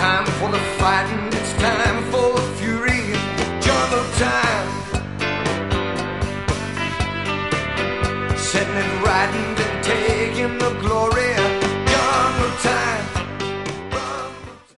time for the fighting, it's time for the fury. Jungle time. Setting it right and taking the